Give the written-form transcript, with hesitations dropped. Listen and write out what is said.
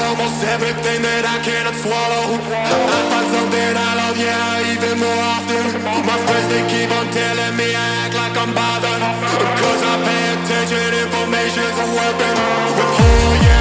almost everything that I cannot swallow. I find something I love, yeah, even more often. My friends, they keep on telling me I act like I'm bothered, cause I pay attention, information's a weapon. Oh yeah.